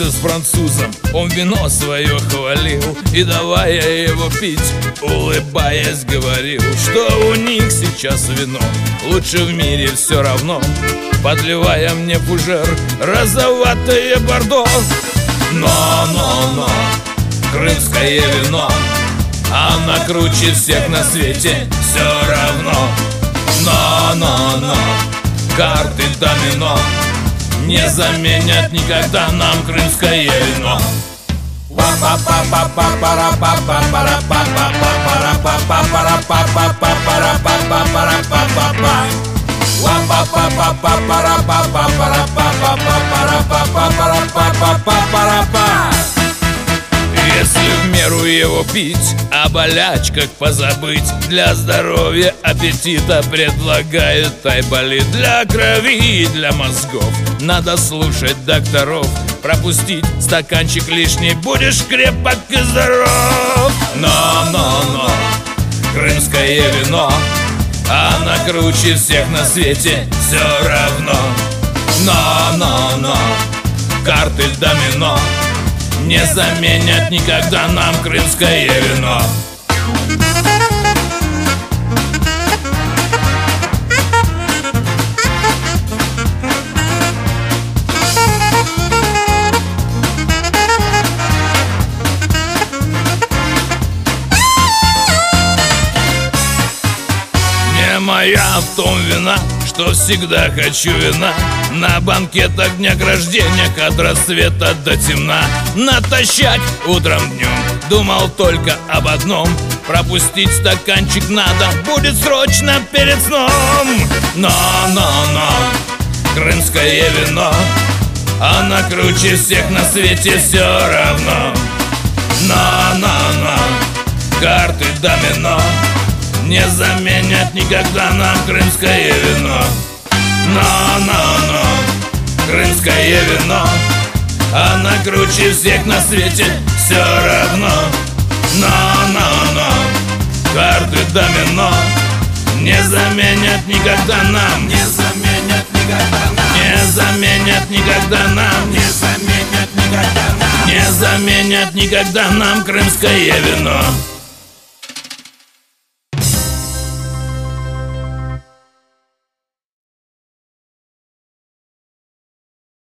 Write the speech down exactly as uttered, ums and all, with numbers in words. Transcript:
познакомился с французом, он вино свое хвалил, и давая его пить, улыбаясь, говорил, что у них сейчас вино лучше в мире все равно, подливая мне фужер розоватое бордо. Но-но-но, крымское вино, оно круче всех на свете, все равно. Но-но-но, карты домино не заменят никогда нам крымское вино. Если в меру его пить, о болячках позабыть, для здоровья аппетита предлагает айболит. Для крови и для мозгов надо слушать докторов, пропустить стаканчик лишний, будешь крепок и здоров. Но-но-но, крымское вино, оно круче всех на свете, все равно. Но-но-но, карты домино не заменят никогда нам крымское вино. Не моя в том вина, что всегда хочу вина, на банкетах, днях рождения, от рассвета до темна. Натощак утром днем думал только об одном, пропустить стаканчик надо будет срочно перед сном. Но-но-но, крымское вино, оно круче всех на свете, все равно. Но-но-но, карты домино не заменят никогда нам крымское вино. Но-но-но, крымское вино, оно круче всех на свете, все равно. Но-но-но, карты домино не заменят никогда нам, не заменят никогда нам, не заменят никогда нам, не заменят никогда нам, не заменят никогда нам крымское вино.